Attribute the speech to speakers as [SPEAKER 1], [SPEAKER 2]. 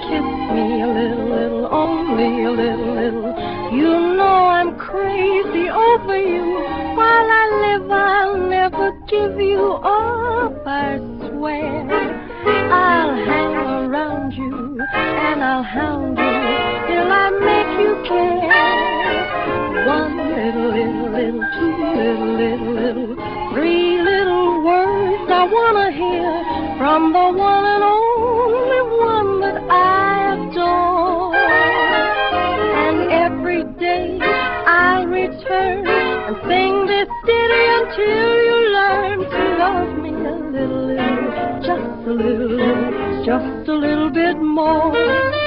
[SPEAKER 1] kiss me a little, only a little. You know I'm crazy over you. While I live, I'll never give you up, I swear. I'll hang around you, and I'll hound you till I make you care. One little, two little, three little words I wanna hear from the one and only one that I adore. And every day I'll return and sing this ditty until you learn to love me a little, just a little bit more.